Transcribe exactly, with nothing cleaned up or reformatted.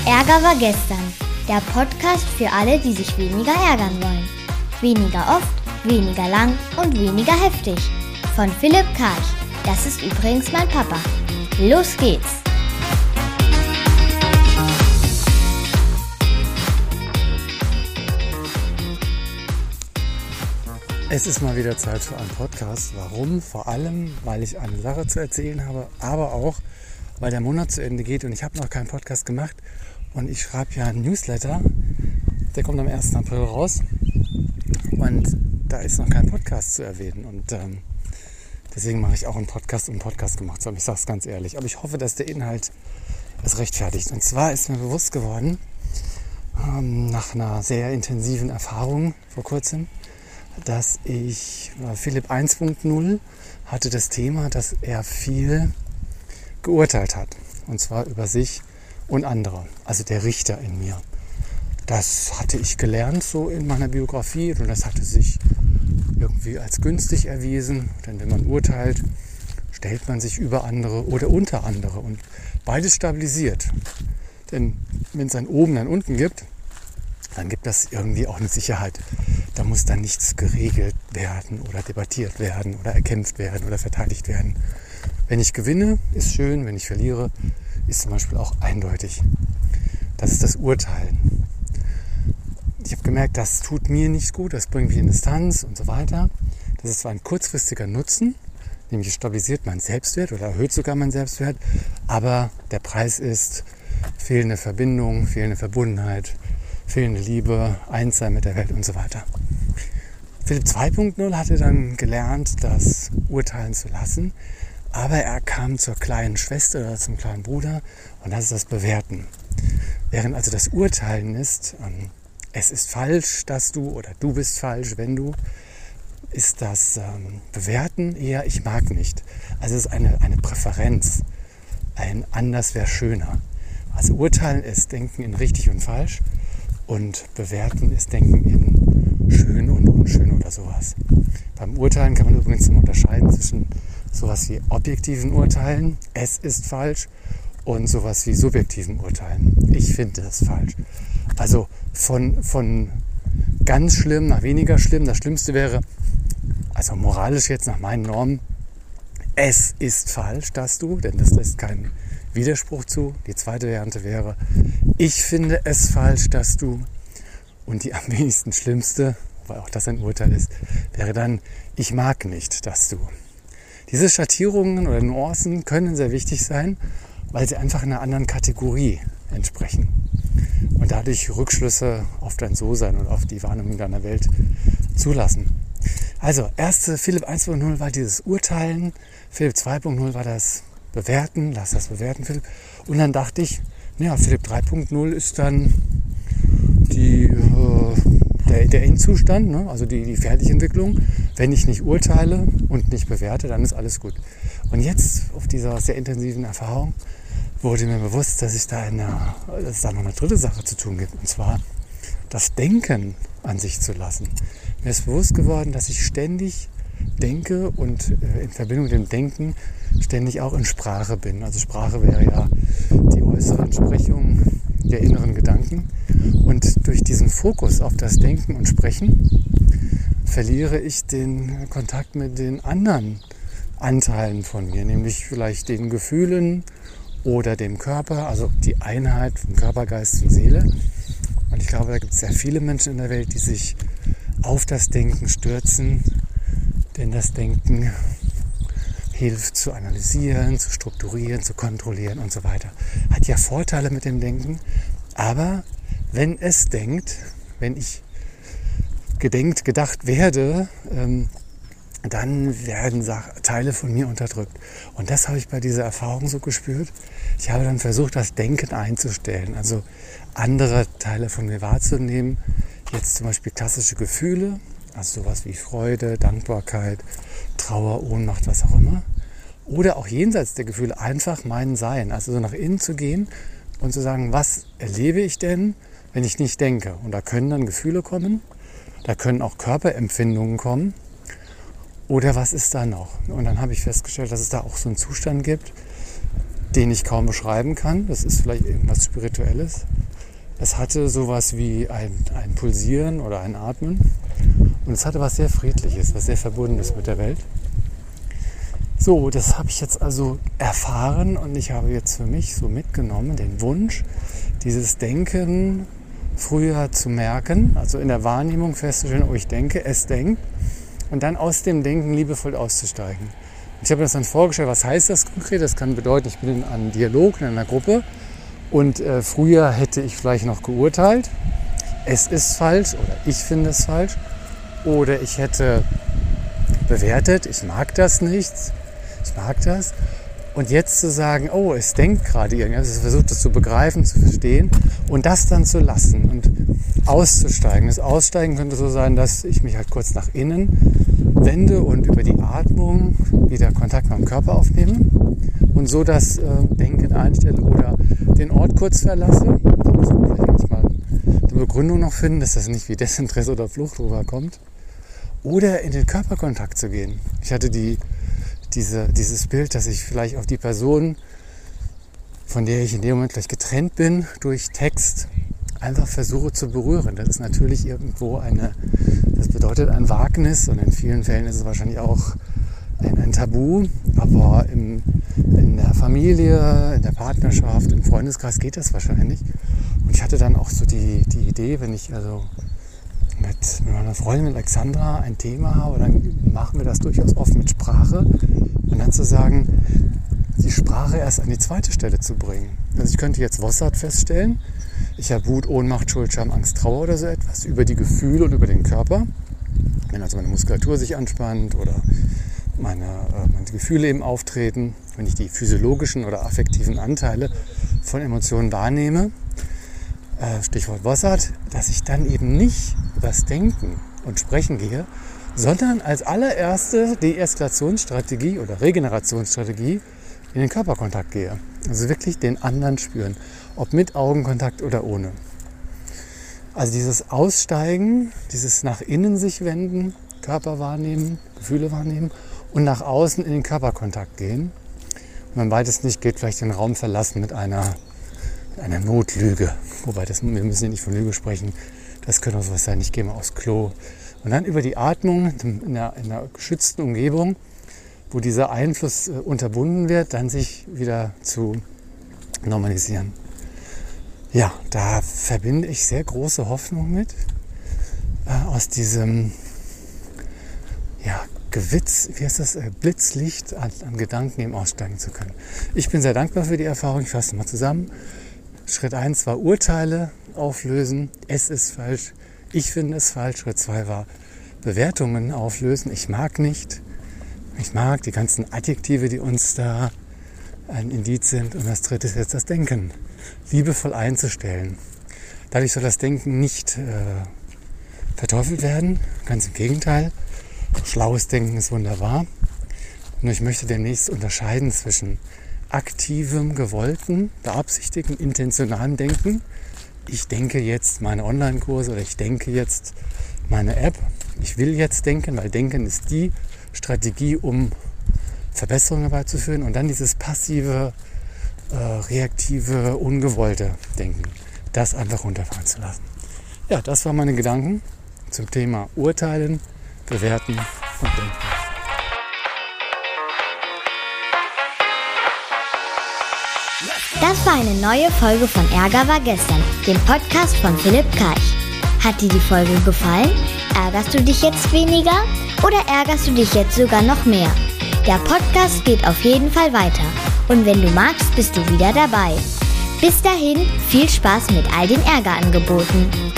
Ärger war gestern. Der Podcast für alle, die sich weniger ärgern wollen. Weniger oft, weniger lang und weniger heftig. Von Philipp Karch. Das ist übrigens mein Papa. Los geht's! Es ist mal wieder Zeit für einen Podcast. Warum? Vor allem, weil ich eine Sache zu erzählen habe, aber auch, weil der Monat zu Ende geht und ich habe noch keinen Podcast gemacht. Und ich schreibe ja einen Newsletter, der kommt am ersten April raus. Und da ist noch kein Podcast zu erwähnen. Und ähm, deswegen mache ich auch einen Podcast, um einen Podcast gemacht zu haben. Ich sage es ganz ehrlich. Aber ich hoffe, dass der Inhalt es rechtfertigt. Und zwar ist mir bewusst geworden, ähm, nach einer sehr intensiven Erfahrung vor kurzem, dass ich, Philipp eins Punkt null hatte das Thema, dass er viel geurteilt hat. Und zwar über sich und andere. Also der Richter in mir. Das hatte ich gelernt so in meiner Biografie und das hatte sich irgendwie als günstig erwiesen. Denn wenn man urteilt, stellt man sich über andere oder unter andere. Und beides stabilisiert. Denn wenn es ein Oben, ein Unten gibt, dann gibt das irgendwie auch eine Sicherheit. Da muss dann nichts geregelt werden oder debattiert werden oder erkämpft werden oder verteidigt werden. Wenn ich gewinne, ist schön. Wenn ich verliere, ist zum Beispiel auch eindeutig. Das ist das Urteilen. Ich habe gemerkt, das tut mir nicht gut, das bringt mich in Distanz und so weiter. Das ist zwar ein kurzfristiger Nutzen, nämlich es stabilisiert meinen Selbstwert oder erhöht sogar meinen Selbstwert, aber der Preis ist fehlende Verbindung, fehlende Verbundenheit, fehlende Liebe, Einssein mit der Welt und so weiter. Philipp zwei Punkt null hatte dann gelernt, das urteilen zu lassen, aber er kam zur kleinen Schwester oder zum kleinen Bruder und das ist das Bewerten. Während also das Urteilen ist, ähm, es ist falsch, dass du oder du bist falsch, wenn du, ist das ähm, Bewerten eher ich mag nicht. Also es ist eine, eine Präferenz, ein anders wäre schöner. Also Urteilen ist Denken in richtig und falsch und Bewerten ist Denken in schön und unschön oder sowas. Beim Urteilen kann man übrigens immer unterscheiden zwischen sowas wie objektiven Urteilen, es ist falsch, und sowas wie subjektiven Urteilen, ich finde es falsch. Also von, von ganz schlimm nach weniger schlimm, das Schlimmste wäre, also moralisch jetzt nach meinen Normen, es ist falsch, dass du, denn das lässt keinen Widerspruch zu. Die zweite Variante wäre, ich finde es falsch, dass du, und die am wenigsten schlimmste, weil auch das ein Urteil ist, wäre dann, ich mag nicht, dass du. Diese Schattierungen oder Nuancen können sehr wichtig sein, weil sie einfach einer anderen Kategorie entsprechen und dadurch Rückschlüsse auf dein So-Sein und auf die Wahrnehmung deiner Welt zulassen. Also, erste Philipp eins Punkt null war dieses Urteilen, Philipp zwei Punkt null war das Bewerten, lass das bewerten, Philipp. Und dann dachte ich, ja, Philipp drei Punkt null ist dann die, äh, der, der Endzustand, ne? Also die, die Fertigentwicklung. Wenn ich nicht urteile und nicht bewerte, dann ist alles gut. Und jetzt, auf dieser sehr intensiven Erfahrung, wurde mir bewusst, dass, ich da eine, dass es da noch eine dritte Sache zu tun gibt. Und zwar das Denken an sich zu lassen. Mir ist bewusst geworden, dass ich ständig denke und äh, in Verbindung mit dem Denken ständig auch in Sprache bin. Also Sprache wäre ja die äußere Entsprechung der inneren Gedanken. Und durch diesen Fokus auf das Denken und Sprechen verliere ich den Kontakt mit den anderen Anteilen von mir, nämlich vielleicht den Gefühlen oder dem Körper, also die Einheit von Körper, Geist und Seele. Und ich glaube, da gibt es sehr viele Menschen in der Welt, die sich auf das Denken stürzen, denn das Denken hilft zu analysieren, zu strukturieren, zu kontrollieren und so weiter. Hat ja Vorteile mit dem Denken, aber wenn es denkt, wenn ich gedenkt, gedacht werde, ähm, dann werden Teile von mir unterdrückt. Und das habe ich bei dieser Erfahrung so gespürt. Ich habe dann versucht, das Denken einzustellen, also andere Teile von mir wahrzunehmen. Jetzt zum Beispiel klassische Gefühle, also sowas wie Freude, Dankbarkeit, Trauer, Ohnmacht, was auch immer. Oder auch jenseits der Gefühle einfach mein Sein, also so nach innen zu gehen und zu sagen, was erlebe ich denn, wenn ich nicht denke? Und da können dann Gefühle kommen, da können auch Körperempfindungen kommen. Oder was ist da noch? Und dann habe ich festgestellt, dass es da auch so einen Zustand gibt, den ich kaum beschreiben kann. Das ist vielleicht irgendwas Spirituelles. Es hatte sowas wie ein, ein Pulsieren oder ein Atmen. Und es hatte was sehr Friedliches, was sehr Verbundenes mit der Welt. So, das habe ich jetzt also erfahren und ich habe jetzt für mich so mitgenommen den Wunsch, dieses Denken früher zu merken, also in der Wahrnehmung festzustellen, oh, ich denke, es denkt, und dann aus dem Denken liebevoll auszusteigen. Ich habe mir das dann vorgestellt, was heißt das konkret? Das kann bedeuten, ich bin in einem Dialog, in einer Gruppe und äh, früher hätte ich vielleicht noch geurteilt, es ist falsch oder ich finde es falsch, oder ich hätte bewertet, ich mag das nicht, ich mag das. Und jetzt zu sagen, oh, es denkt gerade irgendwas, es versucht es zu begreifen, zu verstehen und das dann zu lassen und auszusteigen. Das Aussteigen könnte so sein, dass ich mich halt kurz nach innen wende und über die Atmung wieder Kontakt mit dem Körper aufnehme und so das äh, Denken einstelle oder den Ort kurz verlasse. Da muss man vielleicht manchmal eine Begründung noch finden, dass das nicht wie Desinteresse oder Flucht rüberkommt. Oder in den Körperkontakt zu gehen. Ich hatte die Diese, dieses Bild, dass ich vielleicht auf die Person, von der ich in dem Moment gleich getrennt bin, durch Text einfach versuche zu berühren. Das ist natürlich irgendwo eine, das bedeutet ein Wagnis und in vielen Fällen ist es wahrscheinlich auch ein, ein Tabu, aber im, in der Familie, in der Partnerschaft, im Freundeskreis geht das wahrscheinlich. Und ich hatte dann auch so die, die Idee, wenn ich also mit, mit meiner Freundin, mit Alexandra, ein Thema habe, dann machen wir das durchaus oft mit Sprache und dann zu sagen, die Sprache erst an die zweite Stelle zu bringen. Also ich könnte jetzt Wossat feststellen, ich habe Wut, Ohnmacht, Schuld, Scham, Angst, Trauer oder so etwas über die Gefühle und über den Körper. Wenn also meine Muskulatur sich anspannt oder meine, äh, meine Gefühle eben auftreten, wenn ich die physiologischen oder affektiven Anteile von Emotionen wahrnehme, Stichwort Wossat, dass ich dann eben nicht übers Denken und Sprechen gehe, sondern als allererste Deeskalationsstrategie oder Regenerationsstrategie in den Körperkontakt gehe. Also wirklich den anderen spüren, ob mit Augenkontakt oder ohne. Also dieses Aussteigen, dieses nach innen sich wenden, Körper wahrnehmen, Gefühle wahrnehmen und nach außen in den Körperkontakt gehen. Und wenn beides nicht geht, vielleicht den Raum verlassen mit einer einer Notlüge. Wobei, das, wir müssen ja nicht von Lüge sprechen. Das könnte auch sowas sein, ich gehe mal aufs Klo. Und dann über die Atmung in einer, in einer geschützten Umgebung, wo dieser Einfluss äh, unterbunden wird, dann sich wieder zu normalisieren. Ja, da verbinde ich sehr große Hoffnung mit, äh, aus diesem ja, Gewitz, wie heißt das, äh, Blitzlicht an, an Gedanken eben aussteigen zu können. Ich bin sehr dankbar für die Erfahrung. Ich fasse mal zusammen. Schritt eins war Urteile auflösen. Es ist falsch. Ich finde es falsch. Schritt zwei war Bewertungen auflösen. Ich mag nicht. Ich mag die ganzen Adjektive, die uns da ein Indiz sind. Und das dritte ist jetzt das Denken. Liebevoll einzustellen. Dadurch soll das Denken nicht äh, verteufelt werden. Ganz im Gegenteil. Schlaues Denken ist wunderbar. Nur ich möchte demnächst unterscheiden zwischen aktivem, gewollten, beabsichtigten, intentionalen Denken. Ich denke jetzt meine Online-Kurse oder ich denke jetzt meine App. Ich will jetzt denken, weil Denken ist die Strategie, um Verbesserungen herbeizuführen. Und dann dieses passive, äh, reaktive, ungewollte Denken. Das einfach runterfahren zu lassen. Ja, das waren meine Gedanken zum Thema Urteilen, Bewerten und Denken. Das war eine neue Folge von Ärger war gestern, dem Podcast von Philipp Karch. Hat dir die Folge gefallen? Ärgerst du dich jetzt weniger oder ärgerst du dich jetzt sogar noch mehr? Der Podcast geht auf jeden Fall weiter und wenn du magst, bist du wieder dabei. Bis dahin, viel Spaß mit all den Ärgerangeboten.